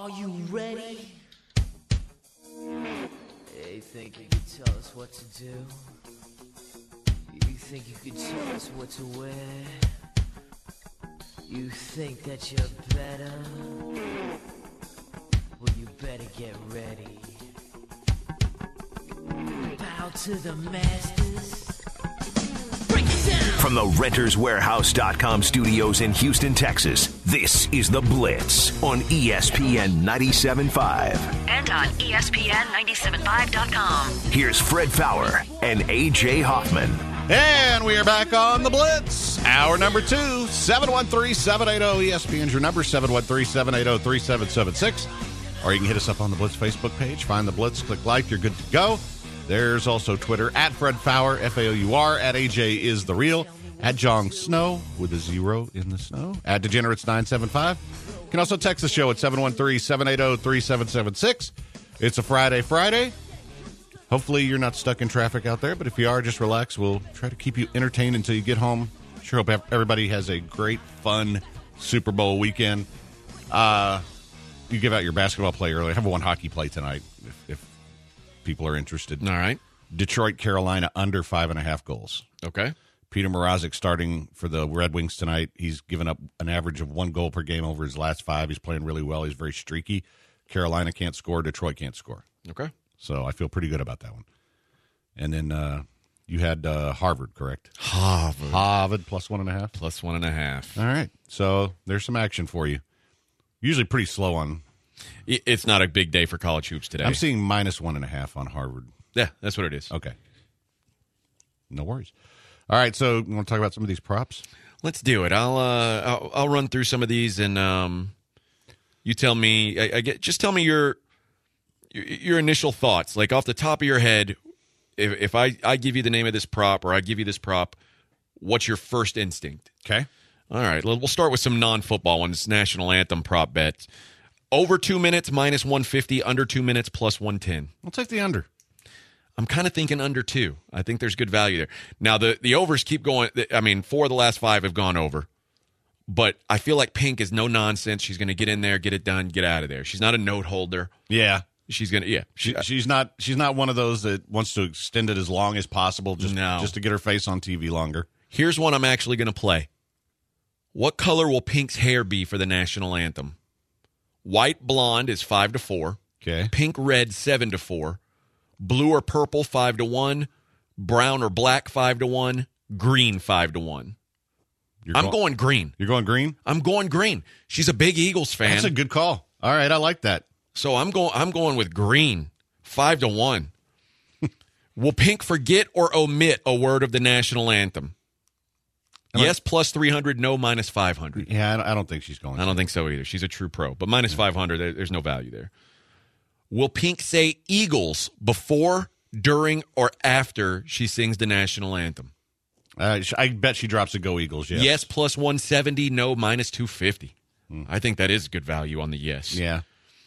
Are you ready? You think you could tell us what to do? You think you could tell us what to wear? You think that you're better? Well, you better get ready. Bow to the masters. Break it down! From the RentersWarehouse.com studios in Houston, Texas, this is The Blitz on ESPN 97.5. And on ESPN975.com. Here's Fred Fowler and A.J. Hoffman. And we are back on The Blitz. Hour number 2, 713-780-ESPN's your number, 713-780-3776. Or you can hit us up on the Blitz Facebook page. Find The Blitz, click like, you're good to go. There's also Twitter, at Fred Fowler, F-A-O-U-R, at AJ is the real, at Jong Snow, with a 0 in the snow, at Degenerates975. You can also text the show at 713-780-3776. It's a Friday. Hopefully you're not stuck in traffic out there, but if you are, just relax. We'll try to keep you entertained until you get home. Sure hope everybody has a great, fun Super Bowl weekend. You give out your basketball play early. I have one hockey play tonight if people are interested. All right. Detroit, Carolina, under 5.5 goals. Okay. Peter Mrazek starting for the Red Wings tonight. He's given up an average of 1 goal per game over his last 5. He's playing really well. He's very streaky. Carolina can't score. Detroit can't score. Okay. So I feel pretty good about that one. And then you had Harvard, correct? Harvard plus 1.5? Plus 1.5. All right. So there's some action for you. Usually pretty slow on. It's not a big day for college hoops today. I'm seeing minus 1.5 on Harvard. Yeah, that's what it is. Okay. No worries. All right, so you want to talk about some of these props? Let's do it. I'll run through some of these, and you tell me. Just tell me your initial thoughts, like off the top of your head. If I give you the name of this prop, or I give you this prop, what's your first instinct? Okay. All right. We'll start with some non-football ones. National anthem prop bets. Over 2 minutes, minus 150. Under 2 minutes, plus 110. I'll take the under. I'm kind of thinking under 2. I think there's good value there. Now, the overs keep going. I mean, 4 of the last 5 have gone over. But I feel like Pink is no nonsense. She's going to get in there, get it done, get out of there. She's not a note holder. Yeah. She's going to, yeah. She's not one of those that wants to extend it as long as possible just to get her face on TV longer. Here's one I'm actually going to play. What color will Pink's hair be for the national anthem? White blonde is 5-4. Okay. Pink red 7-4. Blue or purple 5-1. Brown or black 5-1. Green 5-1. I'm going green. You're going green? I'm going green. She's a big Eagles fan. That's a good call. All right, I like that. So I'm going with green 5-1. Will Pink forget or omit a word of the national anthem? Yes, plus 300. No, minus 500. Yeah, I don't think she's going. I don't think so either. She's a true pro. But minus 500, there's no value there. Will Pink say Eagles before, during, or after she sings the national anthem? I bet she drops a Go Eagles, yes. Yes, plus 170. No, minus 250. I think that is good value on the yes. Yeah.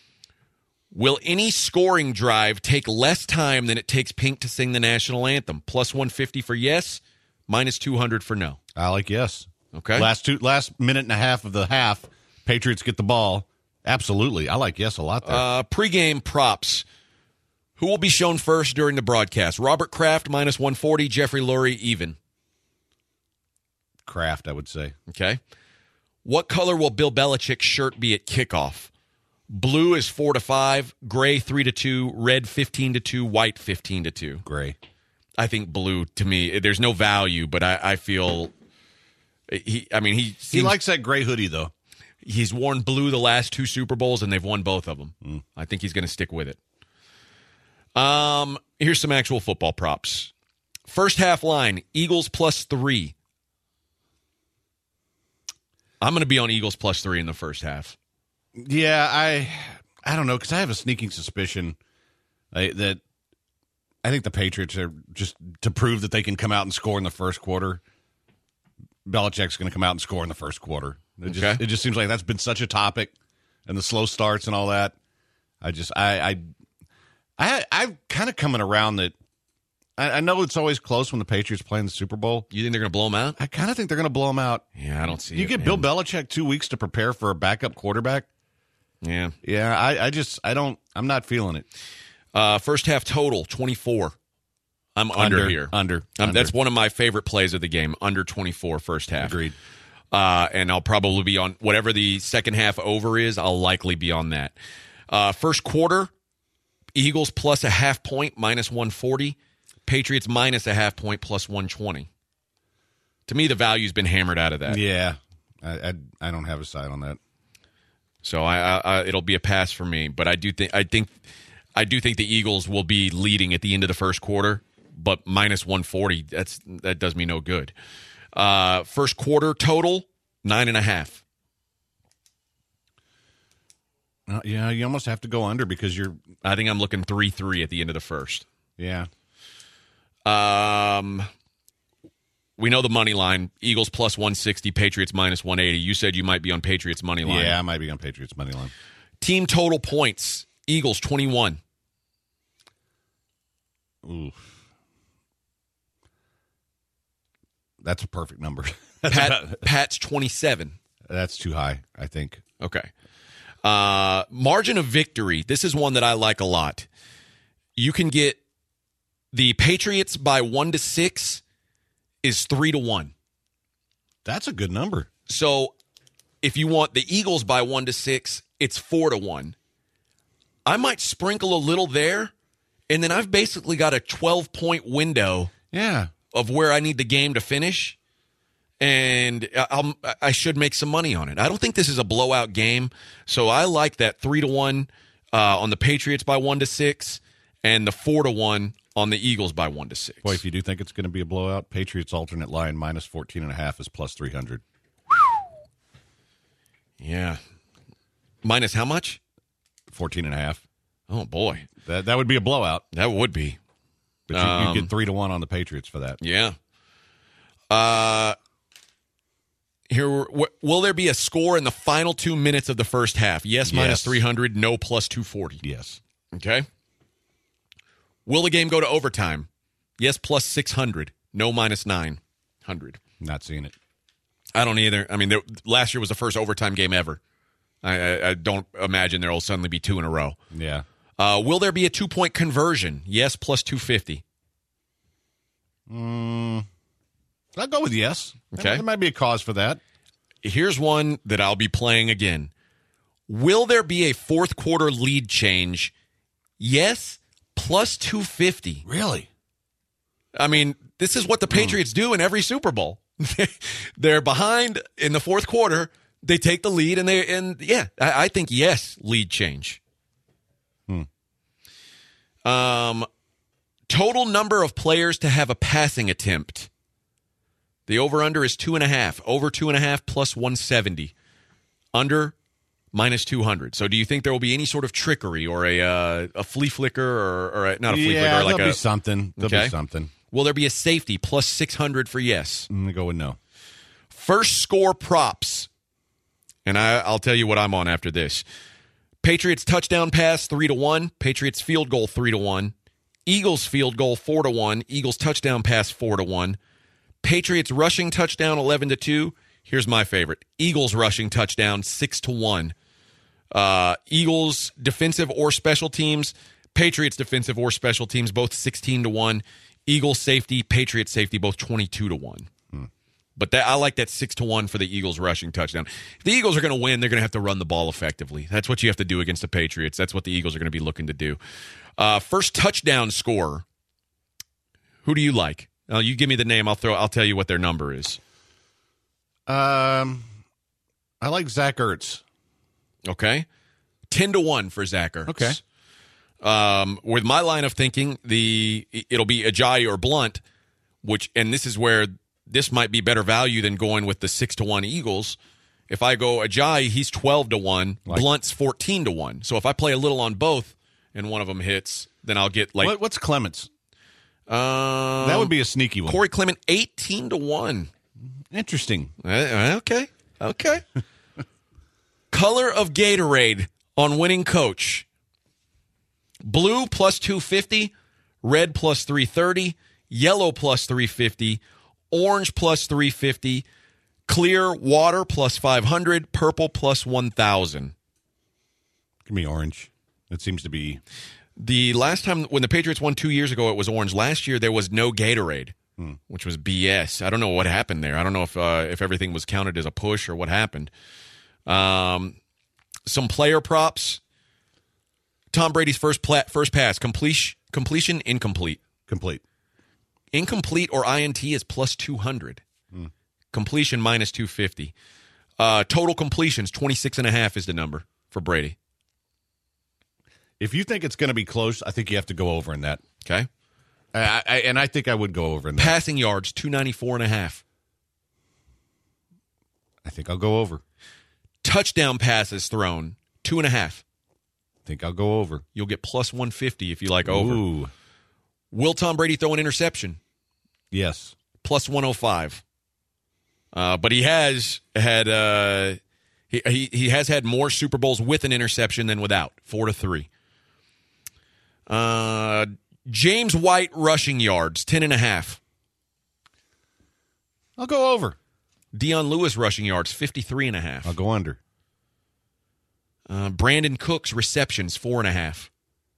Will any scoring drive take less time than it takes Pink to sing the national anthem? Plus 150 for yes, minus 200 for no. I like yes. Okay. Last minute and a half of the half, Patriots get the ball. Absolutely. I like yes a lot there. Pre-game props. Who will be shown first during the broadcast? Robert Kraft, minus 140. Jeffrey Lurie, even. Kraft, I would say. Okay. What color will Bill Belichick's shirt be at kickoff? Blue is 4-5. Gray 3-2. Red 15-2. White 15-2. Gray. I think blue, to me, there's no value, but I feel... He likes that gray hoodie, though. He's worn blue the last 2 Super Bowls, and they've won both of them. I think he's going to stick with it. Here's some actual football props. First half line, Eagles plus 3. I'm going to be on Eagles plus 3 in the first half. Yeah, I don't know, because I have a sneaking suspicion that I think the Patriots are just to prove that they can come out and score in the first quarter. Belichick's going to come out and score in the first quarter. It just seems like that's been such a topic, and the slow starts and all that. I'm kind of coming around that. I know it's always close when the Patriots play in the Super Bowl. You think they're going to blow them out? I kind of think they're going to blow them out. Yeah, I don't see You it. get Bill Belichick 2 weeks to prepare for a backup quarterback. Yeah. Yeah, I'm not feeling it. First half total, 24. I'm under here. Under. That's one of my favorite plays of the game, under 24 first half. Agreed. And I'll probably be on whatever the second half over is, I'll likely be on that. First quarter, Eagles plus a half point, minus 140. Patriots minus a half point, plus 120. To me, the value's been hammered out of that. Yeah. I don't have a side on that. So it'll be a pass for me. But I do think the Eagles will be leading at the end of the first quarter. But minus 140, that does me no good. First quarter total, 9.5. Yeah, you almost have to go under because I think I'm looking 3-3 at the end of the first. Yeah. We know the money line. Eagles plus 160, Patriots minus 180. You said you might be on Patriots money line. Yeah, I might be on Patriots money line. Team total points, Eagles 21. Ooh. That's a perfect number. Pat's 27. That's too high, I think. Okay. Margin of victory. This is one that I like a lot. You can get the Patriots by 1-6 is 3-1. That's a good number. So if you want the Eagles by 1-6, it's 4-1. I might sprinkle a little there, and then I've basically got a 12-point window. Yeah. Of where I need the game to finish, and I should make some money on it. I don't think this is a blowout game, so I like that 3-1 on the Patriots by 1-6, and the 4-1 on the Eagles by 1-6. Boy, if you do think it's going to be a blowout, Patriots alternate line minus 14.5 is plus 300. Yeah, minus how much? 14.5. Oh boy, that would be a blowout. That would be. But you get 3-1 on the Patriots for that. Yeah. Here, will there be a score in the final 2 minutes of the first half? Yes, minus 300. No, plus 240. Yes. Okay. Will the game go to overtime? Yes, plus 600. No, minus 900. Not seeing it. I don't either. I mean, last year was the first overtime game ever. I don't imagine there will suddenly be two in a row. Yeah. Will there be a 2-point conversion? Yes, plus 250. I'll go with yes. Okay. There might be a cause for that. Here's one that I'll be playing again. Will there be a fourth quarter lead change? Yes, plus 250. Really? I mean, this is what the Patriots do in every Super Bowl. They're behind in the fourth quarter. They take the lead, I think yes, lead change. Total number of players to have a passing attempt. The over-under is 2.5. Over 2.5 plus 170. Under minus 200. So do you think there will be any sort of trickery or a flea flicker or not a flea flicker? There'll be something. There'll be something. Will there be a safety plus 600 for yes? I'm going to go with no. First score props. And I'll tell you what I'm on after this. Patriots touchdown pass 3-1. Patriots field goal 3-1. Eagles field goal 4-1. Eagles touchdown pass 4-1. Patriots rushing touchdown 11-2. Here's my favorite. Eagles rushing touchdown 6-1. Eagles defensive or special teams. Patriots defensive or special teams both 16-1. Eagles safety, Patriots safety both 22-1. But I like that 6-1 for the Eagles rushing touchdown. If the Eagles are going to win, they're going to have to run the ball effectively. That's what you have to do against the Patriots. That's what the Eagles are going to be looking to do. First touchdown scorer. Who do you like? You give me the name. I'll tell you what their number is. I like Zach Ertz. Okay. 10-1 for Zach Ertz. Okay. With my line of thinking, it'll be Ajayi or Blunt, and this is where this might be better value than going with the 6-1 Eagles. If I go Ajayi, he's 12-1. Blunt's 14-1. So if I play a little on both and one of them hits, then I'll get like. What's Clements? That would be a sneaky one. Corey Clement 18-1. Interesting. Okay. Color of Gatorade on winning coach. Blue plus 250, red plus 330, yellow plus 350, orange plus 350, clear water plus 500, purple plus 1,000. Give me orange. It seems to be. The last time when the Patriots won 2 years ago, it was orange. Last year, there was no Gatorade, which was BS. I don't know what happened there. I don't know if everything was counted as a push or what happened. Some player props. Tom Brady's first pass, completion, incomplete. Complete. Incomplete or INT is plus 200. Completion minus 250. Total completions, 26.5 is the number for Brady. If you think it's going to be close, I think you have to go over in that. Okay. And I think I would go over in that. Passing yards, 294.5. I think I'll go over. Touchdown passes thrown, 2.5. I think I'll go over. You'll get plus 150 if you like over. Ooh. Will Tom Brady throw an interception? Yes. Plus 105. But he has had he has had more Super Bowls with an interception than without, 4-3. James White rushing yards, 10.5. I'll go over. Deion Lewis rushing yards, 53.5. I'll go under. Brandon Cooks receptions, 4.5.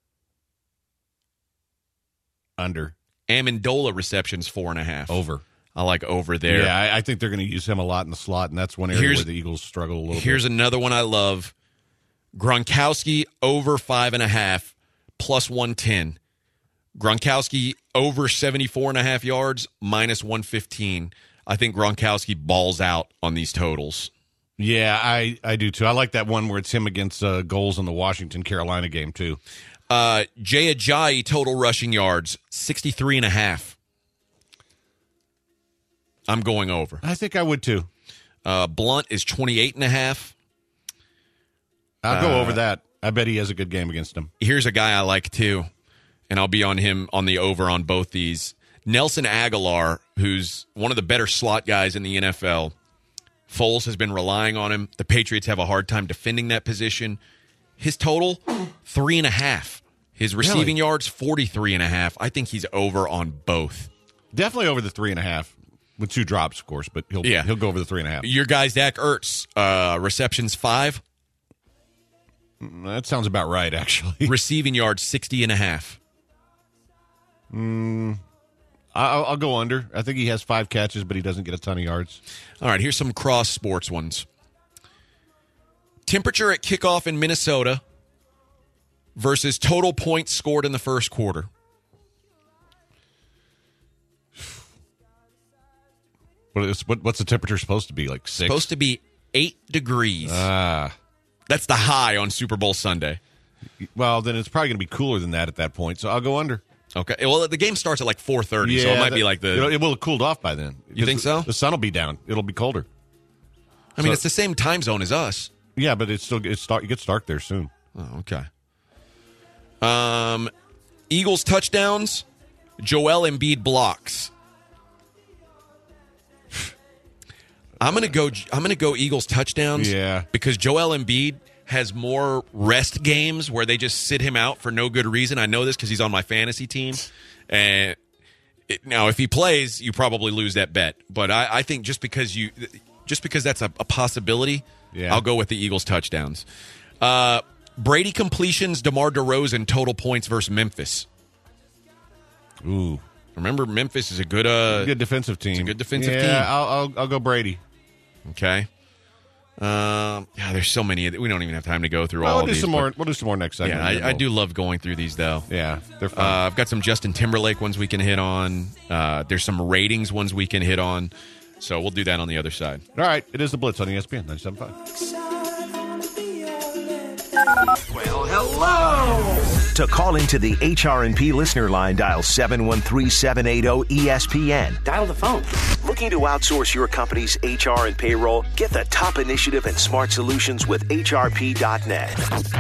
Under. Amendola receptions, 4.5. Over. I like over there. Yeah, I think they're going to use him a lot in the slot, and that's one area where the Eagles struggle a little bit. Here's another one I love. Gronkowski over 5.5, plus 110. Gronkowski over 74.5 yards, minus 115. I think Gronkowski balls out on these totals. Yeah, I do too. I like that one where it's him against goals in the Washington-Carolina game too. Jay Ajayi total rushing yards, 63.5. I'm going over. I think I would too. Blunt is 28.5. I'll go over that. I bet he has a good game against him. Here's a guy I like too, and I'll be on him on the over on both these. Nelson Aguilar, who's one of the better slot guys in the NFL. Foles has been relying on him. The Patriots have a hard time defending that position. His total, 3.5. His receiving yards, 43.5. I think he's over on both. Definitely over the 3.5. With 2 drops, of course, but he'll go over the 3.5. Your guy, Zach Ertz, receptions 5. That sounds about right, actually. Receiving yards, 60.5. I'll go under. I think he has 5 catches, but he doesn't get a ton of yards. All right, here's some cross sports ones. Temperature at kickoff in Minnesota versus total points scored in the first quarter. What's the temperature supposed to be? Like 6? Supposed to be 8 degrees. That's the high on Super Bowl Sunday. Well, then it's probably going to be cooler than that at that point, so I'll go under. Okay. Well, the game starts at like 4:30, so it might be like the... It will have cooled off by then. You think so? The sun will be down. It'll be colder. I mean, it's the same time zone as us. Yeah, but it gets dark there soon. Oh, okay. Eagles touchdowns, Joel Embiid blocks. I'm gonna go Eagles touchdowns. Yeah, because Joel Embiid has more rest games where they just sit him out for no good reason. I know this because he's on my fantasy team. And now, if he plays, you probably lose that bet. But I think just because that's a possibility, I'll go with the Eagles touchdowns. Brady completions, DeMar DeRozan total points versus Memphis. Ooh, remember Memphis is a good defensive team. It's a good defensive team. Yeah, I'll go Brady. Okay. There's so many. We don't even have time to go through all We'll of do these. We'll do some more next segment. Yeah, I do love going through these, though. Yeah, they're fun. I've got some Justin Timberlake ones we can hit on. There's some ratings ones we can hit on. So we'll do that on the other side. All right. It is the Blitz on ESPN 97.5. Well, hello! To call into the HR&P listener line, dial 713-780-ESPN. Dial the phone. Looking to outsource your company's HR and payroll? Get the top initiative and smart solutions with HRP.net.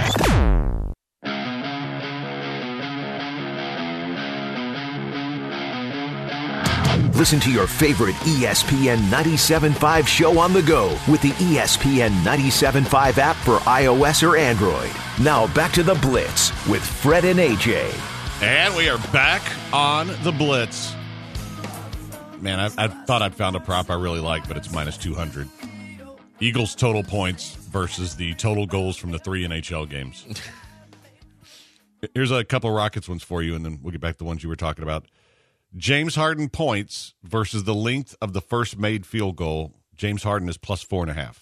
Listen to your favorite ESPN 97.5 show on the go with the ESPN 97.5 app for iOS or Android. Now back to the Blitz with Fred and AJ. And we are back on the Blitz. Man, I thought I'd found a prop I really like, but it's minus 200. Eagles total points versus the total goals from the 3 NHL games. Here's a couple of Rockets ones for you, and then we'll get back to the ones you were talking about. James Harden points versus the length of the first made field goal. James Harden is plus 4.5.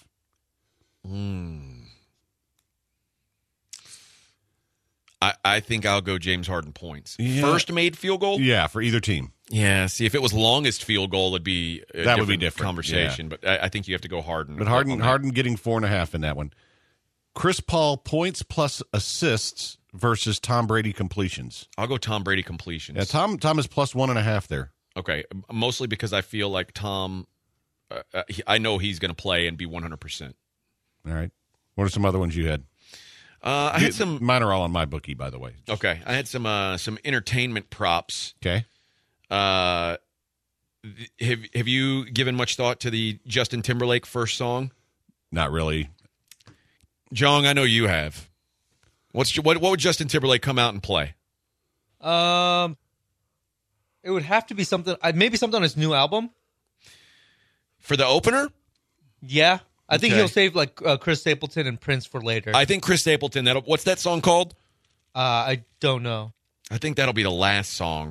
I think I'll go James Harden points. Yeah. First made field goal? Yeah, for either team. Yeah, see, if it was longest field goal, it'd be That would be different conversation. But I think you have to go Harden. But Harden getting 4.5 in that one. Chris Paul points plus assists versus Tom Brady completions. I'll go Tom Brady completions. Yeah, Tom is plus 1.5 there. Okay, mostly because I feel like Tom, I know he's going to play and be 100%. All right. What are some other ones you had? I had some. Mine are all on my bookie, by the way. Okay, I had some entertainment props. Okay. Have you given much thought to the Justin Timberlake first song? Not really. Jong, I know you have. What would Justin Timberlake come out and play? It would have to be something. Maybe something on his new album. For the opener? Yeah, I think Okay. he'll save like Chris Stapleton and Prince for later. I think Chris Stapleton. What's that song called? I don't know. I think that'll be the last song.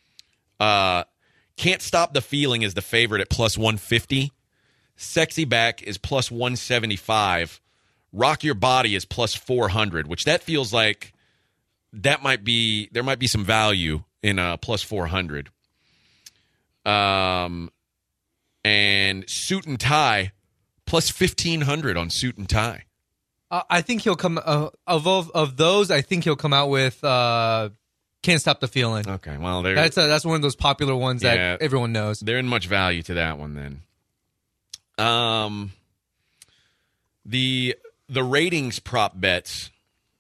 Can't Stop the Feeling is the favorite at plus 150. Sexy Back is plus 175. Rock Your Body is plus 400, which that feels like there might be some value in plus 400. And Suit and Tie plus 1,500 on Suit and Tie. I think he'll come of those. I think he'll come out with "Can't Stop the Feeling." Okay, well That's one of those popular ones that everyone knows. There isn't much value to that one then. The ratings prop bets,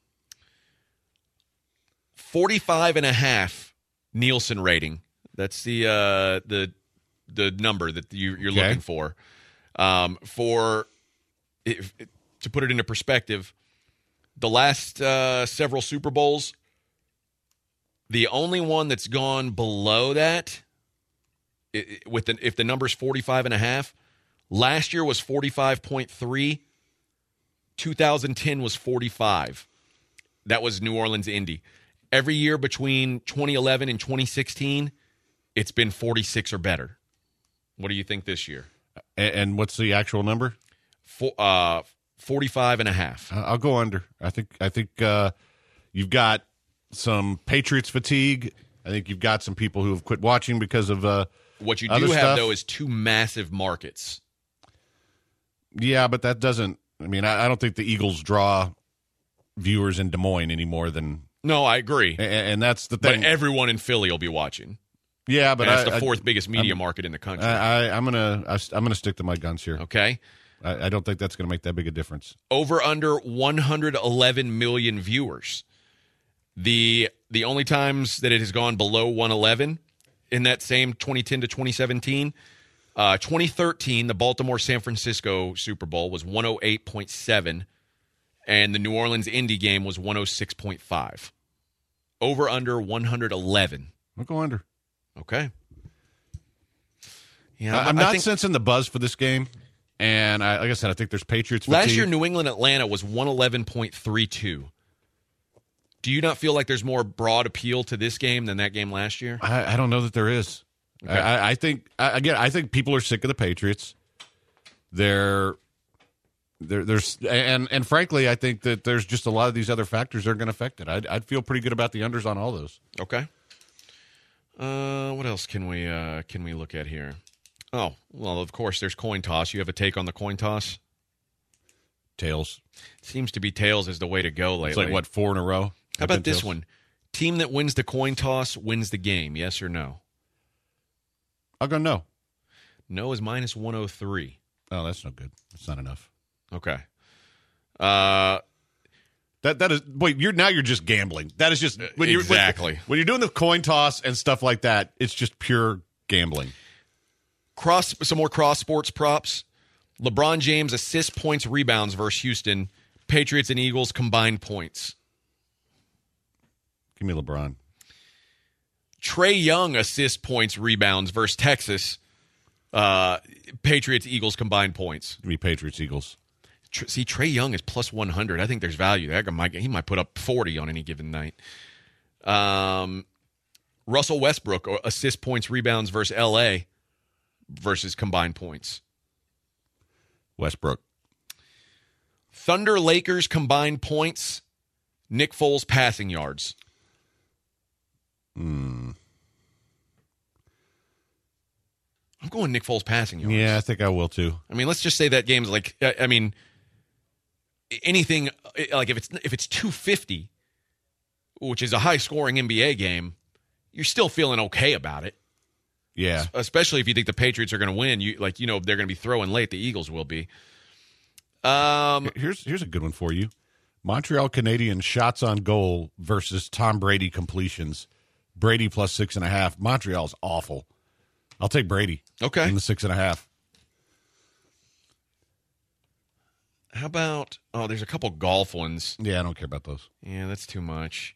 45.5 Nielsen rating. That's the number that you're looking for. To put it into perspective, the last several Super Bowls, the only one that's gone below that, if the number's 45.5, last year was 45.3. 2010 was 45. That was New Orleans Indy. Every year between 2011 and 2016, it's been 46 or better. What do you think this year? And what's the actual number? 45.5. I'll go under. I think you've got some Patriots fatigue. I think you've got some people who have quit watching because of what you other do have, stuff. though, is two massive markets. Yeah, but that doesn't – I mean, I don't think the Eagles draw viewers in Des Moines any more than – No, I agree. And that's the thing. But everyone in Philly will be watching. Yeah, but and it's the fourth biggest media market in the country. I'm gonna stick to my guns here. Okay. I don't think that's going to make that big a difference. Over under 111 million viewers. The only times that it has gone below 111 in that same 2010 to 2017, 2013, the Baltimore-San Francisco Super Bowl was 108.7, and the New Orleans Indy game was 106.5. Over under 111. I'll go under. Okay. Yeah, I'm not sensing the buzz for this game. And like I said, I think there's Patriots fatigue. Last year, New England Atlanta was 111.32. Do you not feel like there's more broad appeal to this game than that game last year? I don't know that there is. Okay. I think people are sick of the Patriots. There's and frankly, I think that there's just a lot of these other factors that are going to affect it. I'd feel pretty good about the unders on all those. Okay. What else can we look at here? Oh, well, of course, there's coin toss. You have a take on the coin toss? Tails. Seems to be tails is the way to go lately. It's like, what, 4 in a row? How about this one? Team that wins the coin toss wins the game, yes or no? I'll go no. No is minus 103. Oh, that's no good. That's not enough. Okay. That is wait. You're just gambling. That is just when exactly when you're doing the coin toss and stuff like that. It's just pure gambling. Some more cross sports props. LeBron James assists, points, rebounds versus Houston. Patriots and Eagles combined points. Give me LeBron. Trae Young assists, points, rebounds versus Texas. Patriots, Eagles combined points. Give me Patriots, Eagles. See, Trey Young is plus 100. I think there's value there. He might put up 40 on any given night. Russell Westbrook, assist, points, rebounds versus L.A. versus combined points. Westbrook. Thunder, Lakers combined points. Nick Foles passing yards. Hmm. I'm going Nick Foles passing yards. Yeah, I think I will too. I mean, let's just say that game's like, I mean, anything like if it's 250, which is a high scoring NBA game, you're still feeling okay about it. Yeah, especially if you think the Patriots are going to win. They're going to be throwing late. The Eagles will be. Here's a good one for you. Montreal Canadiens shots on goal versus Tom Brady completions. Brady plus 6.5. Montreal's awful. I'll take Brady. Okay. In the 6.5. How about, there's a couple golf ones. Yeah, I don't care about those. Yeah, that's too much.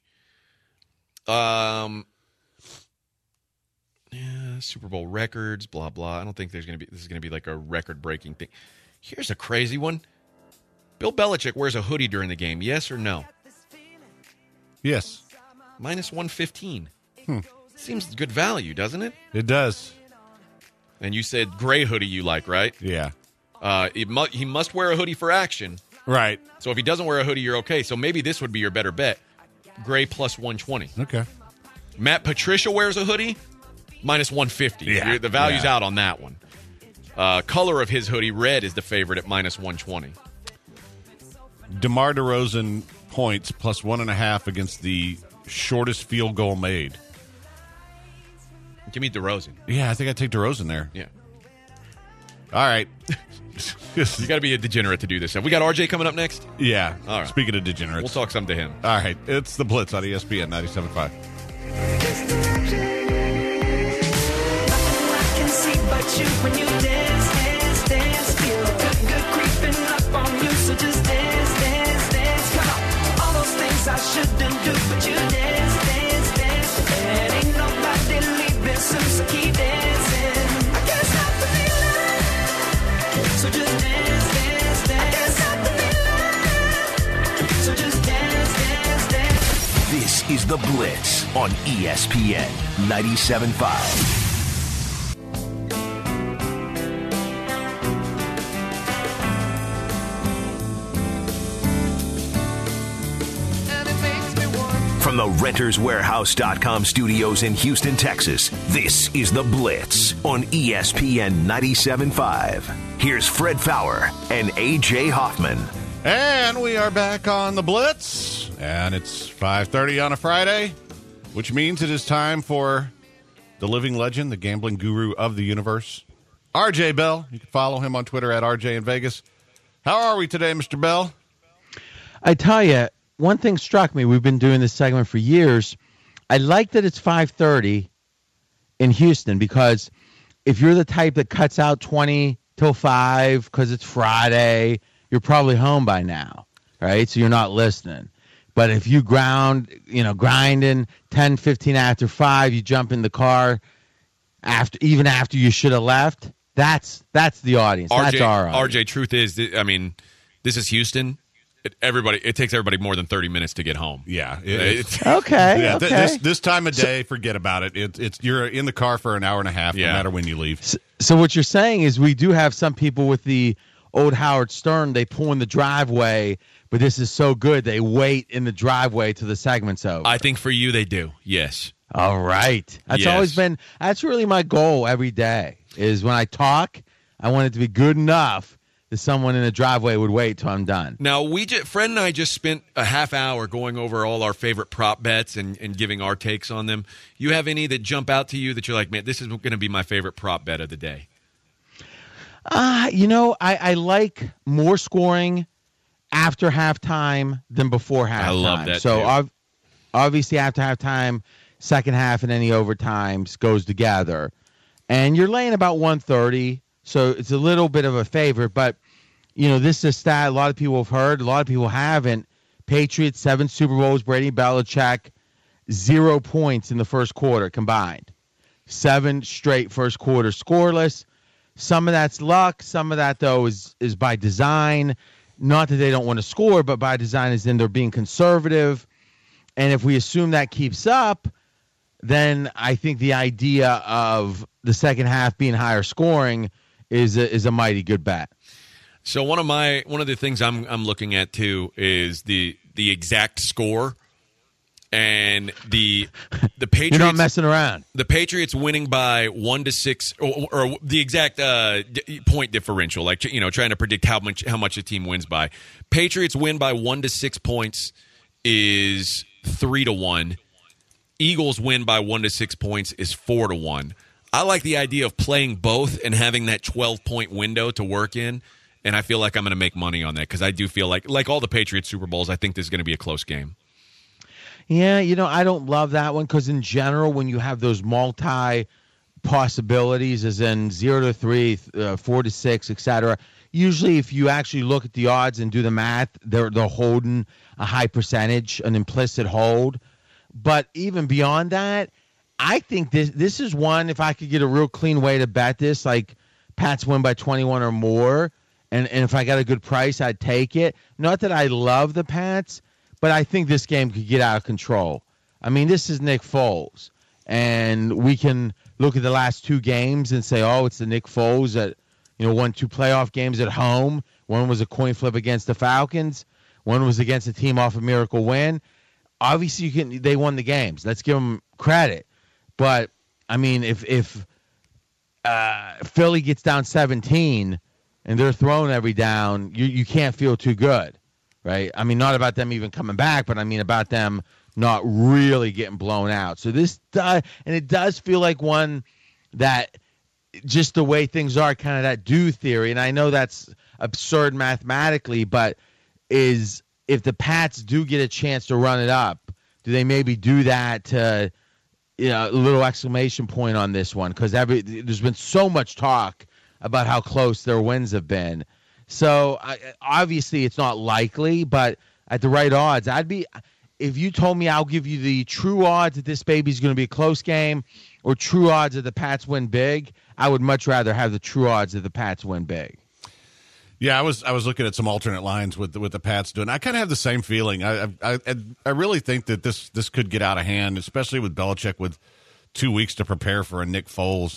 Super Bowl records, blah, blah. I don't think this is going to be like a record-breaking thing. Here's a crazy one. Bill Belichick wears a hoodie during the game. Yes or no? Yes. Minus 115. Seems good value, doesn't it? It does. And you said gray hoodie you like, right? Yeah. He must wear a hoodie for action. Right. So if he doesn't wear a hoodie, you're okay. So maybe this would be your better bet. Gray plus 120. Okay. Matt Patricia wears a hoodie. Minus 150. Yeah. The value's out on that one. Color of his hoodie, red, is the favorite at minus 120. DeMar DeRozan points plus 1.5 against the shortest field goal made. Give me DeRozan. Yeah, I think I'd take DeRozan there. Yeah. All right. You got to be a degenerate to do this. We got RJ coming up next? Yeah. All right. Speaking of degenerates. We'll talk some to him. All right. It's the Blitz on ESPN 97.5. But you, when you dance, feel good creeping up on you. So just dance, come on. All those things I shouldn't do, but you dance. And ain't nobody leaving soon, so keep dancing. I can't stop the feeling, so just dance. I can't stop the feeling, so just dance. This is the Blitz on ESPN 97.5. From the RentersWarehouse.com studios in Houston, Texas, this is The Blitz on ESPN 97.5. Here's Fred Fowler and A.J. Hoffman. And we are back on The Blitz. And it's 5:30 on a Friday, which means it is time for the living legend, the gambling guru of the universe, R.J. Bell. You can follow him on Twitter at RJ in Vegas. How are we today, Mr. Bell? I tell you, one thing struck me. We've been doing this segment for years. I like that it's 5:30 in Houston, because if you're the type that cuts out 20 till 5 because it's Friday, you're probably home by now, right? So you're not listening. But if you grinding 10, 15 after 5, you jump in the car even after you should have left. That's the audience. That's our audience. RJ, truth is, I mean, this is Houston. It takes everybody more than 30 minutes to get home. Yeah. Okay. Yeah, okay. This time of day, forget about it. It's you're in the car for an hour and a half, no matter when you leave. So what you're saying is we do have some people with the old Howard Stern. They pull in the driveway, but this is so good they wait in the driveway till the segment's over. I think for you they do. Yes. All right. That's really my goal every day. Is when I talk, I want it to be good enough that someone in the driveway would wait till I'm done. Now, Fred and I just spent a half hour going over all our favorite prop bets and giving our takes on them. You have any that jump out to you that you're like, man, this is going to be my favorite prop bet of the day? I like more scoring after halftime than before halftime. I love that, so too. Obviously after halftime, second half and any overtimes goes together. And you're laying about 130, so it's a little bit of a favorite. But, this is a stat a lot of people have heard, a lot of people haven't. Patriots, 7 Super Bowls, Brady, Belichick, 0 points in the first quarter combined. 7 straight first quarter scoreless. Some of that's luck. Some of that, though, is by design. Not that they don't want to score, but by design is in they're being conservative. And if we assume that keeps up, then I think the idea of the second half being higher scoring is a mighty good bet. So one of the things I'm looking at too is the exact score, and the Patriots. You're not messing around. The Patriots winning by 1-6, or the exact point differential, like trying to predict how much a team wins by. Patriots win by 1-6 points is 3-1. Eagles win by 1-6 points is 4-1. I like the idea of playing both and having that 12-point window to work in, and I feel like I'm going to make money on that because I do feel like all the Patriots Super Bowls, I think this is going to be a close game. Yeah, I don't love that one because in general, when you have those multi possibilities, as in 0-3, 4-6, etc., usually if you actually look at the odds and do the math, they're holding a high percentage, an implicit hold. But even beyond that, I think this is one, if I could get a real clean way to bet this, like Pats win by 21 or more, and if I got a good price, I'd take it. Not that I love the Pats, but I think this game could get out of control. I mean, this is Nick Foles, and we can look at the last two games and say, oh, it's the Nick Foles that won 2 playoff games at home. One was a coin flip against the Falcons. One was against a team off a miracle win. Obviously, they won the games. Let's give them credit. But, I mean, if Philly gets down 17 and they're throwing every down, you can't feel too good, right? I mean, not about them even coming back, but I mean about them not really getting blown out. So this does, and it does feel like one that just the way things are, kind of that do theory, and I know that's absurd mathematically, but is if the Pats do get a chance to run it up, do they maybe do that to – a little exclamation point on this one because there's been so much talk about how close their wins have been. So obviously it's not likely, but at the right odds, if you told me I'll give you the true odds that this baby's going to be a close game or true odds that the Pats win big, I would much rather have the true odds that the Pats win big. Yeah, I was looking at some alternate lines with the Pats doing. I kind of have the same feeling. I really think that this could get out of hand, especially with Belichick with 2 weeks to prepare for a Nick Foles,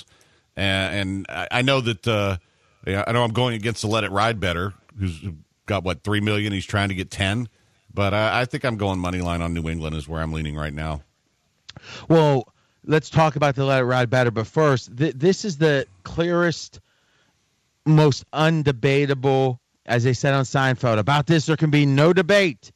and I know that I know I'm going against the Let It Ride better, who's got $3 million. He's trying to get 10, but I think I'm going money line on New England is where I'm leaning right now. Well, let's talk about the Let It Ride better, but first, this is the clearest, most undebatable, as they said on Seinfeld, about this there can be no debate,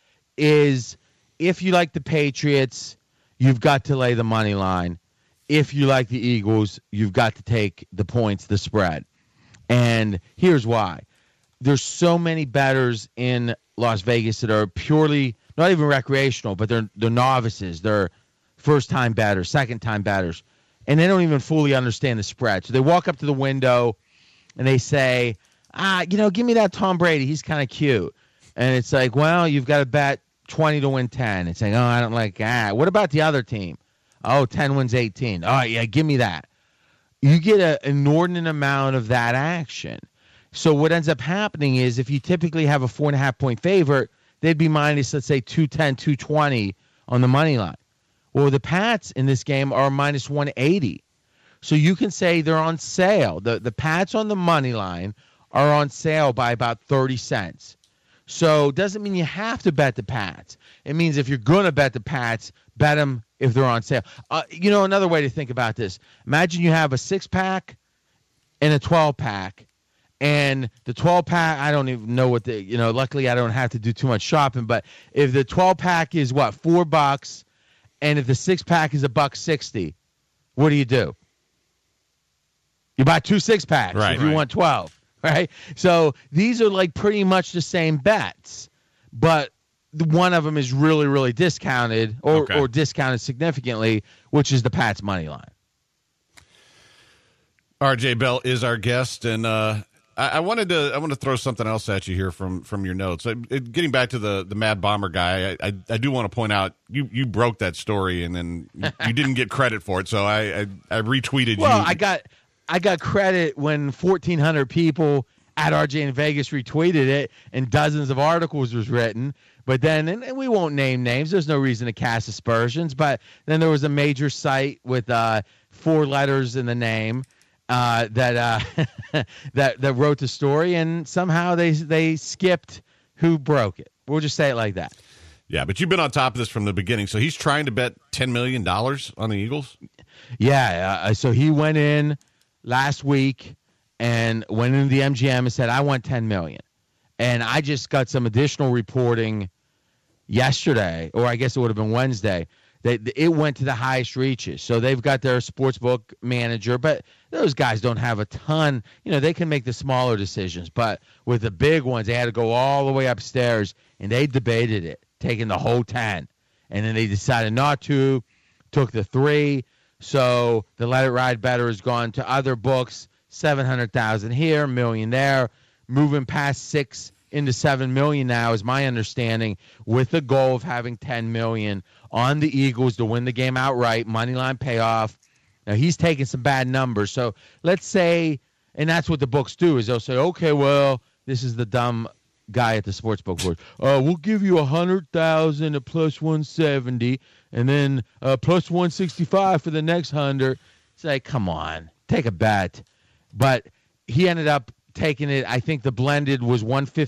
is if you like the Patriots, you've got to lay the money line. If you like the Eagles, you've got to take the points, the spread. And here's why. There's so many bettors in Las Vegas that are purely, not even recreational, but they're novices. They're first-time batters, second-time batters, and they don't even fully understand the spread. So they walk up to the window, and they say, give me that Tom Brady. He's kind of cute. And it's like, well, you've got to bet 20 to win 10. It's like, oh, I don't like that. What about the other team? Oh, 10 wins 18. Oh, yeah, give me that. You get an inordinate amount of that action. So what ends up happening is if you typically have a 4.5-point favorite, they'd be minus, let's say, 210, 220 on the money line. Well, the Pats in this game are minus 180. So you can say they're on sale. The Pats on the money line are on sale by about 30 cents. So it doesn't mean you have to bet the Pats. It means if you're going to bet the Pats, bet them if they're on sale. Another way to think about this. Imagine you have a 6-pack and a 12-pack. And the 12-pack, I don't even know what luckily I don't have to do too much shopping. But if the 12-pack is $4, and if the 6-pack is $1.60, what do? You buy 2 6-packs if you want 12, right? So these are like pretty much the same bets, but one of them is really, really discounted or discounted significantly, which is the Pats money line. RJ Bell is our guest, and I wanted to throw something else at you here from your notes. Getting back to the Mad Bomber guy, I do want to point out you broke that story, and then you didn't get credit for it, so I retweeted you. Well, I got credit when 1,400 people at RJ in Vegas retweeted it and dozens of articles was written. But then, and we won't name names, there's no reason to cast aspersions, but then there was a major site with 4 letters in the name that wrote the story, and somehow they skipped who broke it. We'll just say it like that. Yeah, but you've been on top of this from the beginning. So he's trying to bet $10 million on the Eagles? Yeah, so he went in last week and went into the MGM and said, I want $10 million. And I just got some additional reporting yesterday, or I guess it would have been Wednesday, that it went to the highest reaches. So they've got their sportsbook manager, but those guys don't have a ton. They can make the smaller decisions. But with the big ones, they had to go all the way upstairs, and they debated it, taking the whole 10. And then they decided not to, took the 3. So the Let It Ride better has gone to other books, 700,000 here, $1 million there, moving past 6 into 7 million now is my understanding, with the goal of having 10 million on the Eagles to win the game outright, money line payoff. Now he's taking some bad numbers. So let's say, and that's what the books do, is they'll say, okay, well, this is the dumb guy at the sportsbook board. We'll give you 100,000 at plus 170, and then plus 165 for the next 100. It's like, come on, take a bet. But he ended up taking it. I think the blended was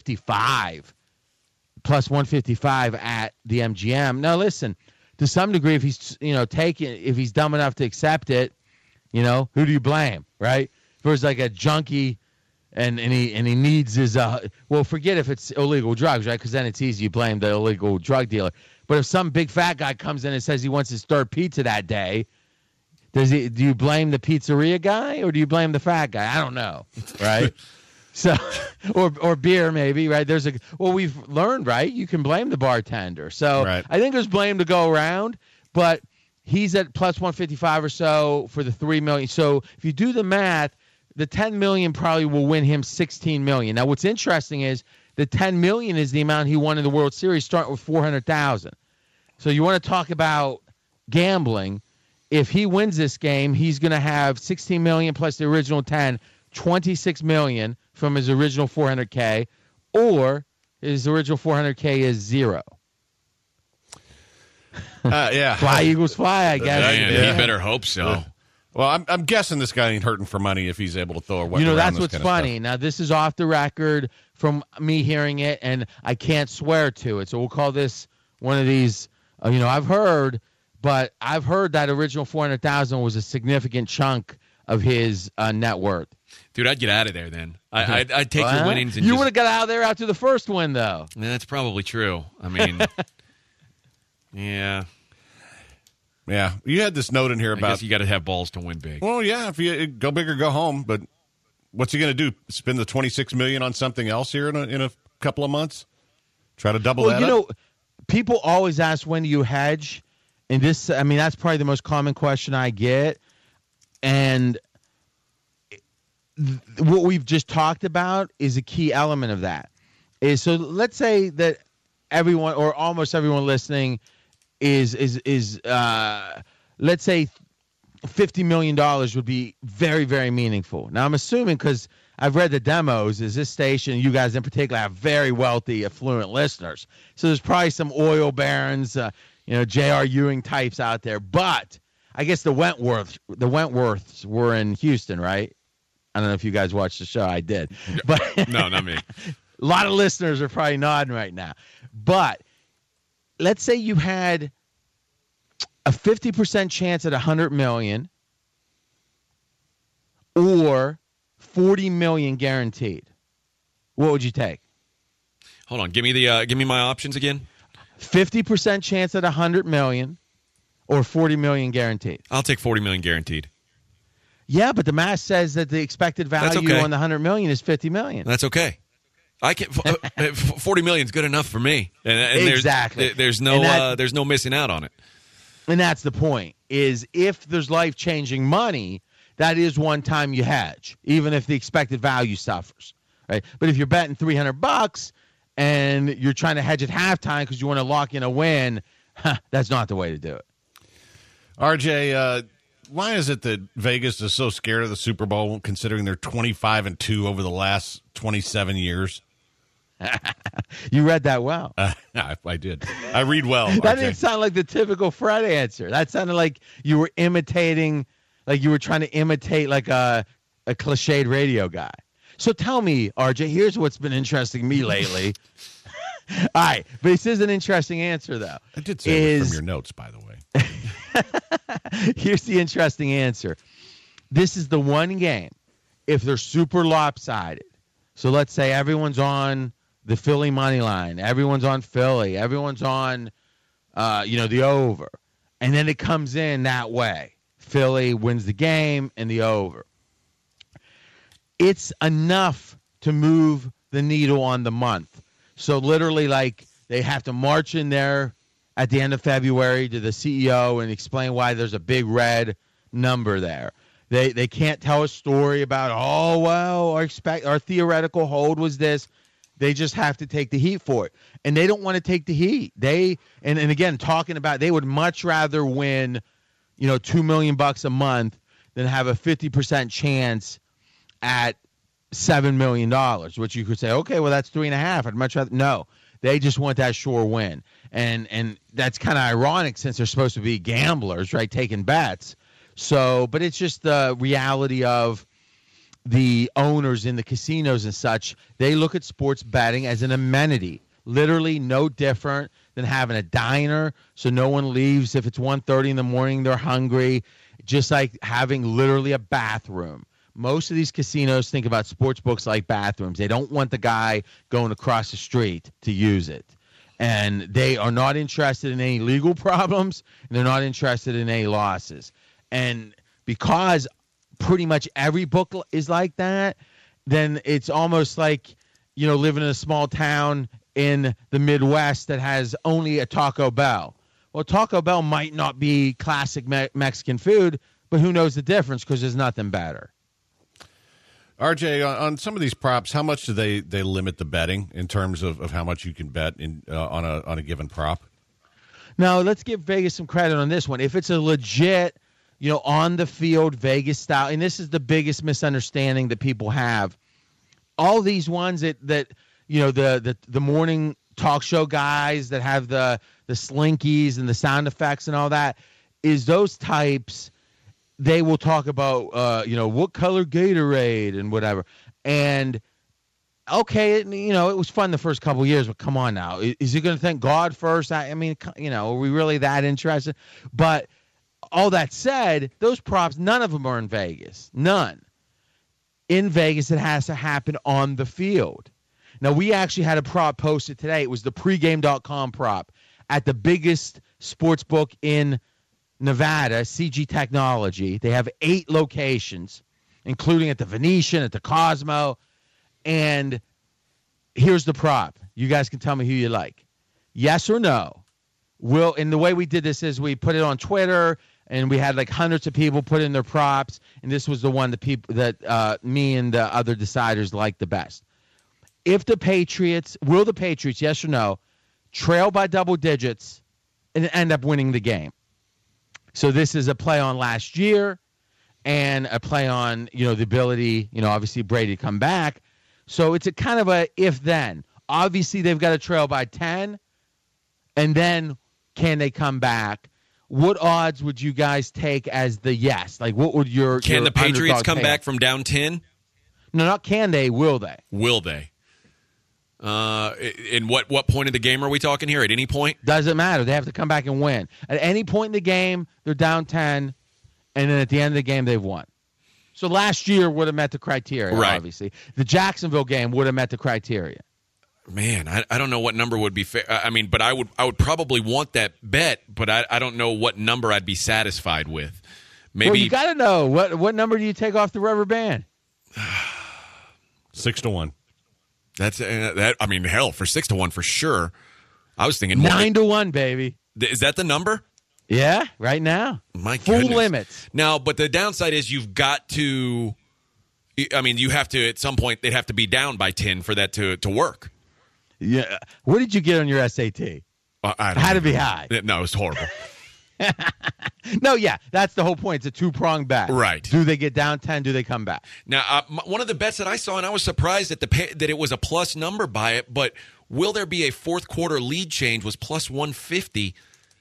155 plus 155 at the MGM. Now listen, to some degree, if he's if he's dumb enough to accept it, who do you blame, right? If it was like a junkie and he needs his well, forget if it's illegal drugs, right? Because then it's easy, you blame the illegal drug dealer. But if some big fat guy comes in and says he wants his third pizza that day, do you blame the pizzeria guy or do you blame the fat guy? I don't know, right? So, or beer maybe, right? We've learned, right? You can blame the bartender. So right. I think there's blame to go around, but he's at plus 155 or so for the 3 million. So if you do the math, the 10 million probably will win him 16 million. Now, what's interesting is the 10 million is the amount he won in the World Series, starting with 400,000. So you want to talk about gambling. If he wins this game, he's going to have 16 million plus the original 10, 26 million from his original 400K, or his original 400K is 0. Yeah. Fly, Eagles, fly, I guess. Yeah. He better hope so. Yeah. Well, I'm guessing this guy ain't hurting for money if he's able to throw away. That's what's funny. Now, this is off the record from me hearing it, and I can't swear to it. So we'll call this one of these, I've heard that original 400,000 was a significant chunk of his net worth. Dude, I'd get out of there then. I'd take your winnings. And you would have got out of there after the first win, though. Yeah, that's probably true. I mean, yeah. Yeah, you had this note in here about. I guess you got to have balls to win big. Well, yeah, if you go big or go home, but what's he going to do? Spend the $26 million on something else here in a couple of months? Try to double that up? People always ask, when do you hedge? And this, that's probably the most common question I get. And what we've just talked about is a key element of that. So let's say that everyone or almost everyone listening is let's say $50 million would be very, very meaningful. Now, I'm assuming, because I've read the demos, is this station, you guys in particular, have very wealthy, affluent listeners. So there's probably some oil barons, J.R. Ewing types out there. But I guess the Wentworths were in Houston, right? I don't know if you guys watched the show. I did. But no, not me. A lot of listeners are probably nodding right now. But let's say you had a 50% chance at 100 million or 40 million guaranteed. What would you take? Hold on. Give me my options again. 50% chance at 100 million or 40 million guaranteed. I'll take 40 million guaranteed. Yeah, but the math says that the expected value on the 100 million is 50 million. That's okay. I can 40 million is good enough for me. And exactly. There's no missing out on it. And that's the point, is if there's life-changing money, that is one time you hedge, even if the expected value suffers, right? But if you're betting $300 and you're trying to hedge at halftime because you want to lock in a win, that's not the way to do it. RJ, Why is it that Vegas is so scared of the Super Bowl, considering they're 25-2 over the last 27 years? You read that well. I did. I read well. That RJ. didn't sound like the typical Fred answer. That sounded like you were imitating, like you were trying to imitate like a cliched radio guy. So tell me, RJ, here's what's been interesting me lately. All right, but this is an interesting answer, though. I did say it from your notes, by the way. Here's the interesting answer. This is the one game, if they're super lopsided. So let's say everyone's on the Philly money line, everyone's on Philly, everyone's on, the over, and then it comes in that way. Philly wins the game and the over. It's enough to move the needle on the month. So literally, like, they have to march in there at the end of February to the CEO and explain why there's a big red number there. They can't tell a story about, oh, well, our theoretical hold was this. They just have to take the heat for it. And they don't want to take the heat. And again, talking about, they would much rather win, $2 million a month than have a 50% chance at $7 million, which you could say, okay, well, that's 3.5. I'd much rather. No, they just want that sure win. And that's kind of ironic since they're supposed to be gamblers, right, taking bets. So, but it's just the reality of the owners in the casinos and such. They look at sports betting as an amenity, literally no different than having a diner so no one leaves if it's 1:30 in the morning, they're hungry, just like having literally a bathroom. Most of these casinos think about sports books like bathrooms. They don't want the guy going across the street to use it. And they are not interested in any legal problems, and they're not interested in any losses. And because pretty much every book is like that, then it's almost like, living in a small town in the Midwest that has only a Taco Bell. Well, Taco Bell might not be classic Mexican food, but who knows the difference because there's nothing better. RJ, on some of these props, how much do they limit the betting in terms of how much you can bet on a given prop? Now, let's give Vegas some credit on this one. If it's a legit, on the field Vegas style, and this is the biggest misunderstanding that people have. All these ones that the morning talk show guys that have the slinkies and the sound effects and all that, is those types. They will talk about, what color Gatorade and whatever. And, okay, it was fun the first couple of years, but come on now. Is he going to thank God first? I mean, are we really that interested? But all that said, those props, none of them are in Vegas. None. In Vegas, it has to happen on the field. Now, we actually had a prop posted today. It was the pregame.com prop at the biggest sports book in Nevada, CG Technology. They have 8 locations, including at the Venetian, at the Cosmo. And here's the prop. You guys can tell me who you like. Yes or no? And the way we did this is we put it on Twitter, and we had like hundreds of people put in their props, and this was the one that me and the other deciders liked the best. Will the Patriots, yes or no, trail by double digits and end up winning the game? So this is a play on last year and a play on, the ability, obviously Brady to come back. So it's a kind of a if-then. Obviously, they've got to trail by 10, and then can they come back? What odds would you guys take as the yes? Like, what would your Can the Patriots come take? back from down 10? No, not can they, will they? Will they? In what point of the game are we talking here? At any point? Doesn't matter. They have to come back and win. At any point in the game, they're down 10, and then at the end of the game, they've won. So last year would have met the criteria, right. Obviously. The Jacksonville game would have met the criteria. Man, I don't know what number would be fair. I mean, but I would probably want that bet, but I don't know what number I'd be satisfied with. Maybe Well, you got to know. What number do you take off the rubber band? 6-1. That's that. I mean, hell, for 6-1 for sure. I was thinking 9-1, baby. Is that the number? Yeah, right now. My Full goodness. limits. Now, but the downside is you've got to. I mean, you have to at some point. They'd have to be down by 10 for that to work. Yeah. What did you get on your SAT? I don't Had to know. be high. No, it was horrible. No, yeah, that's the whole point. It's a two-pronged bet. Right. Do they get down 10? Do they come back? Now, one of the bets that I saw, and I was surprised that it was a plus number by it, but will there be a fourth quarter lead change was plus 150.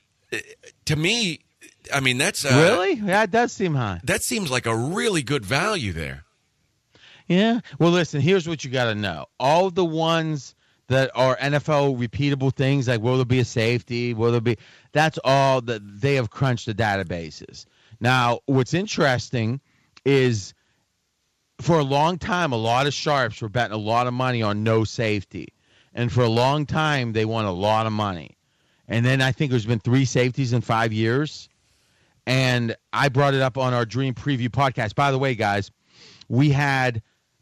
To me, I mean, that's really? Yeah, it does seem high. That seems like a really good value there. Yeah. Well, listen, here's what you got to know. All the ones that are NFL repeatable things, like will there be a safety, that's all that they have crunched the databases. Now, what's interesting is for a long time, a lot of sharps were betting a lot of money on no safety. And for a long time, they won a lot of money. And then I think there's been 3 safeties in 5 years. And I brought it up on our Dream Preview podcast. By the way, guys, we had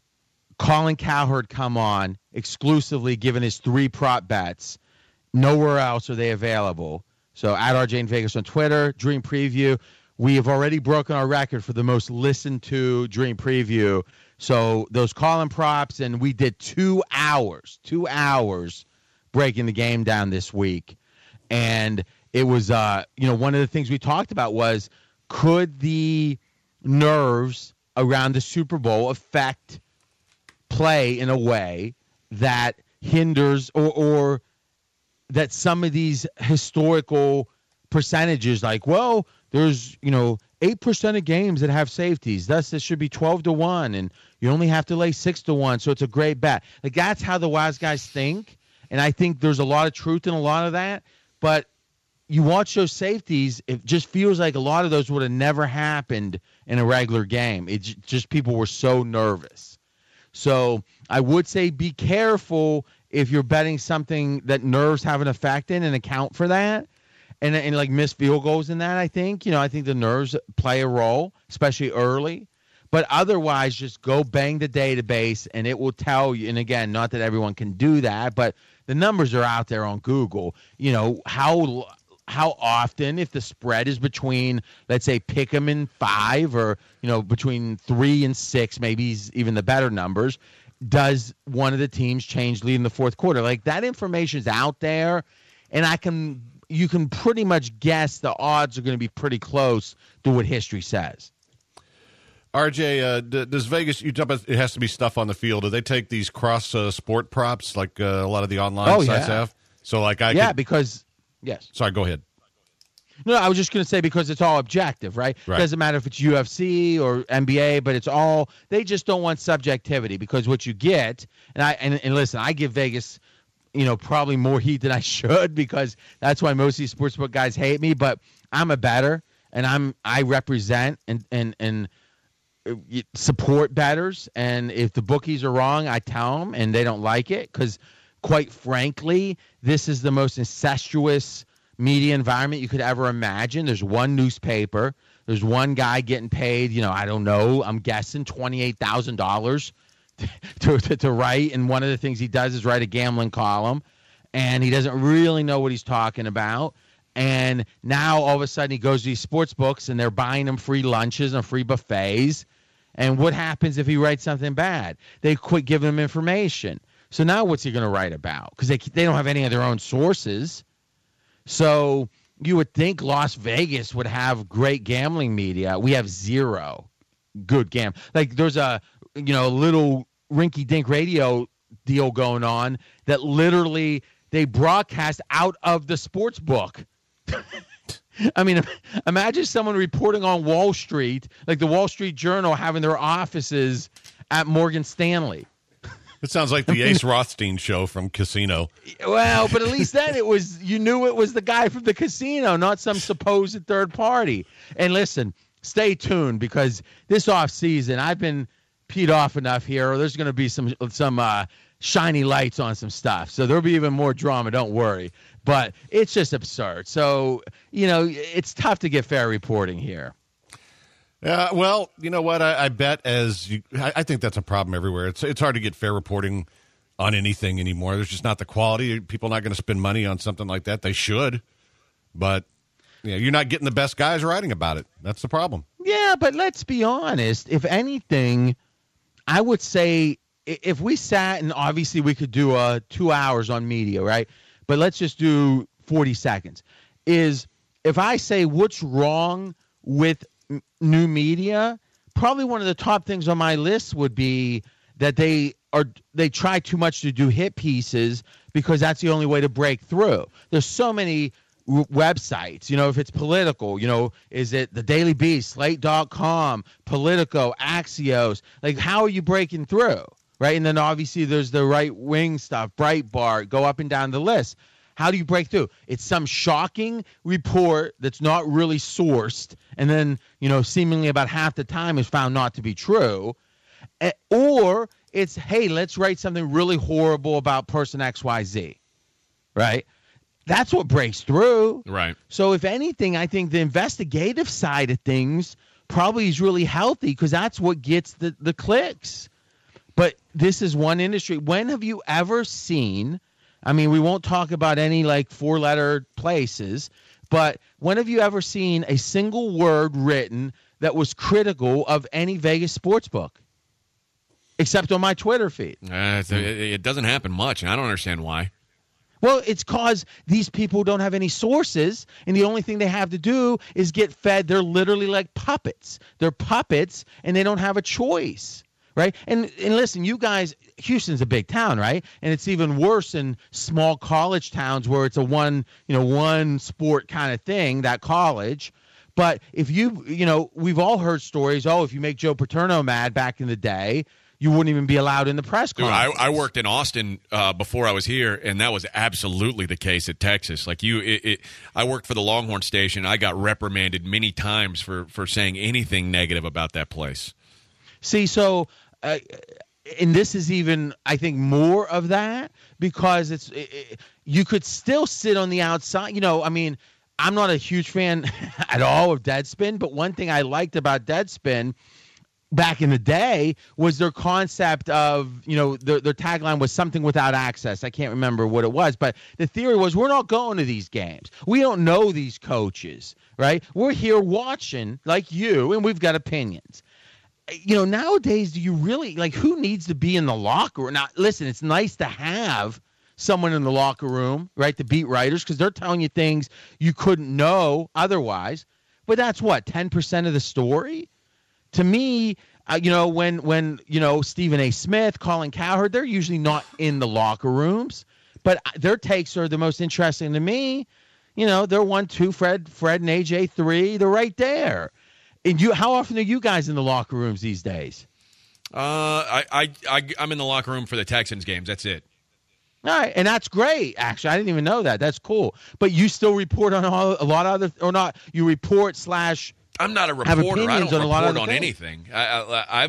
Colin Cowherd come on exclusively giving his 3 prop bets. Nowhere else are they available. So at RJ in Vegas on Twitter, Dream Preview. We have already broken our record for the most listened to Dream Preview. So those Colin props, and we did 2 hours breaking the game down this week. And it was, one of the things we talked about was, could the nerves around the Super Bowl affect play in a way that hinders or that some of these historical percentages, like, well, there's 8% of games that have safeties, thus this should be 12-1, and you only have to lay 6-1, so it's a great bet. Like, that's how the wise guys think, and I think there's a lot of truth in a lot of that. But you watch those safeties, it just feels like a lot of those would have never happened in a regular game. It just people were so nervous. So I would say be careful if you're betting something that nerves have an effect in and account for that. And like missed field goals in that, I think. I think the nerves play a role, especially early. But otherwise, just go bang the database, and it will tell you. And again, not that everyone can do that, but the numbers are out there on Google. How often, if the spread is between, let's say, pick 'em in 5 or, between 3 and 6, maybe even the better numbers, does one of the teams change lead in the fourth quarter? Like, that information is out there, and you can pretty much guess the odds are going to be pretty close to what history says. RJ, does Vegas, you talk about it has to be stuff on the field. Do they take these cross sport props like a lot of the online sites have? So like because yes. Sorry, go ahead. No, I was just going to say because it's all objective, right? It doesn't matter if it's UFC or NBA, but they just don't want subjectivity, because what you get, and listen, I give Vegas, probably more heat than I should, because that's why most of these sportsbook guys hate me, but I'm a bettor, and I represent and support bettors, and if the bookies are wrong, I tell them, and they don't like it, because quite frankly, this is the most incestuous media environment you could ever imagine. There's one newspaper. There's one guy getting paid, I don't know, I'm guessing $28,000 to write. And one of the things he does is write a gambling column. And he doesn't really know what he's talking about. And now all of a sudden he goes to these sports books and they're buying him free lunches and free buffets. And what happens if he writes something bad? They quit giving him information. So now what's he going to write about? Because they don't have any of their own sources. So you would think Las Vegas would have great gambling media. We have zero good gambling. Like there's a little rinky-dink radio deal going on that literally they broadcast out of the sports book. I mean, imagine someone reporting on Wall Street, like the Wall Street Journal having their offices at Morgan Stanley. It sounds like the Ace Rothstein show from Casino. Well, but at least then you knew it was the guy from the casino, not some supposed third party. And listen, stay tuned, because this off season, I've been peed off enough here. There's going to be some shiny lights on some stuff. So there'll be even more drama. Don't worry. But it's just absurd. So, it's tough to get fair reporting here. Well, you know what? I bet I think that's a problem everywhere. It's hard to get fair reporting on anything anymore. There's just not the quality. People are not going to spend money on something like that. They should. But you're not getting the best guys writing about it. That's the problem. Yeah, but let's be honest. If anything, I would say if we sat, and obviously we could do 2 hours on media, right? But let's just do 40 seconds. if I say what's wrong with new media, probably one of the top things on my list would be that they try too much to do hit pieces because that's the only way to break through. There's so many websites, if it's political, is it the Daily Beast, Slate.com, Politico, Axios? Like, how are you breaking through, right? And then obviously there's the right-wing stuff, Breitbart, go up and down the list. How do you break through? It's some shocking report that's not really sourced, and then, seemingly about half the time is found not to be true. Or it's, hey, let's write something really horrible about person XYZ, right? That's what breaks through. Right. So if anything, I think the investigative side of things probably is really healthy because that's what gets the clicks. But this is one industry. When have you ever seen, I mean, we won't talk about any like 4-letter places, but when have you ever seen a single word written that was critical of any Vegas sports book? Except on my Twitter feed. It doesn't happen much, and I don't understand why. Well, it's because these people don't have any sources, and the only thing they have to do is get fed. They're literally like puppets. They're puppets, and they don't have a choice, right? And listen, you guys, Houston's a big town, right? And it's even worse in small college towns where it's a one sport kind of thing, that college. But if we've all heard stories, if you make Joe Paterno mad back in the day, you wouldn't even be allowed in the press conference. I worked in Austin before I was here, and that was absolutely the case at Texas. Like I worked for the Longhorn station. I got reprimanded many times for saying anything negative about that place. See, so, and this is even, I think, more of that because you could still sit on the outside. I mean, I'm not a huge fan at all of Deadspin, but one thing I liked about Deadspin back in the day was their concept of, their tagline was something without access. I can't remember what it was, but the theory was we're not going to these games. We don't know these coaches, right? We're here watching like you, and we've got opinions. Nowadays, do you really, who needs to be in the locker room? Now, listen, it's nice to have someone in the locker room, right, the beat writers, because they're telling you things you couldn't know otherwise. But that's what, 10% of the story? To me, when Stephen A. Smith, Colin Cowherd, they're usually not in the locker rooms, but their takes are the most interesting to me. They're 1, 2, Fred and AJ 3, they're right there. And how often are you guys in the locker rooms these days? I'm in the locker room for the Texans games. That's it. All right, and that's great. Actually, I didn't even know that. That's cool. But you still report on a lot of other, or not? You report / I'm not a reporter. I don't report on anything. I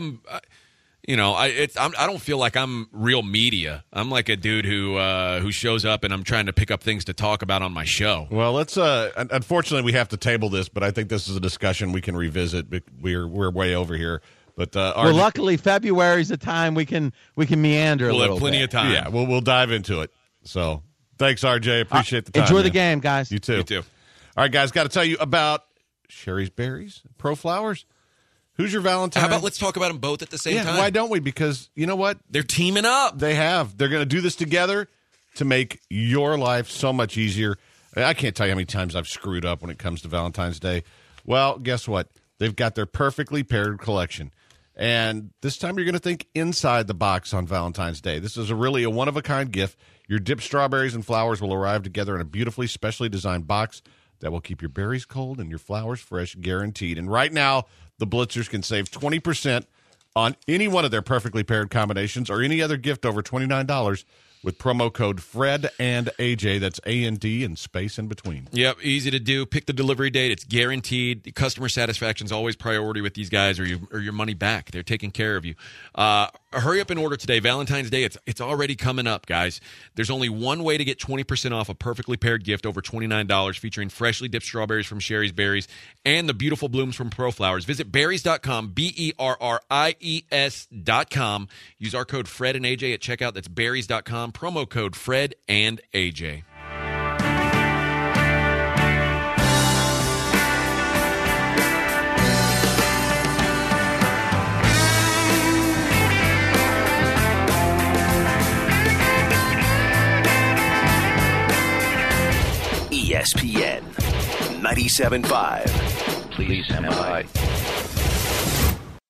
don't feel like I'm real media. I'm like a dude who shows up and I'm trying to pick up things to talk about on my show. Well, let's. Unfortunately, we have to table this, but I think this is a discussion we can revisit. We're way over here. But luckily, February's the time we can meander a little bit. We'll have plenty of time. Yeah, we'll dive into it. So, thanks, RJ. Appreciate the time. Enjoy the game, guys. You too. You too. All right, guys. Got to tell you about Sherry's Berries, Pro Flowers. Who's your Valentine? How about let's talk about them both at the same time? Why don't we? Because you know what? They're teaming up. They're going to do this together to make your life so much easier. I can't tell you how many times I've screwed up when it comes to Valentine's Day. Well, guess what? They've got their perfectly paired collection. And this time you're going to think inside the box on Valentine's Day. This is really a one-of-a-kind gift. Your dipped strawberries and flowers will arrive together in a beautifully specially designed box that will keep your berries cold and your flowers fresh, guaranteed. And right now, the Blitzers can save 20% on any one of their perfectly paired combinations or any other gift over $29 with promo code Fred and AJ. That's A-N-D and space in between. Yep, easy to do. Pick the delivery date. It's guaranteed. The customer satisfaction is always priority with these guys, or your money back. They're taking care of you. Hurry up and order today. Valentine's Day, it's already coming up, guys. There's only one way to get 20% off a perfectly paired gift over $29 featuring freshly dipped strawberries from Sherry's Berries and the beautiful blooms from Pro Flowers. Visit berries.com, BERRIES.com. Use our code Fred and AJ at checkout. That's berries.com. Promo code Fred and AJ. ESPN 97.5. Please stand by.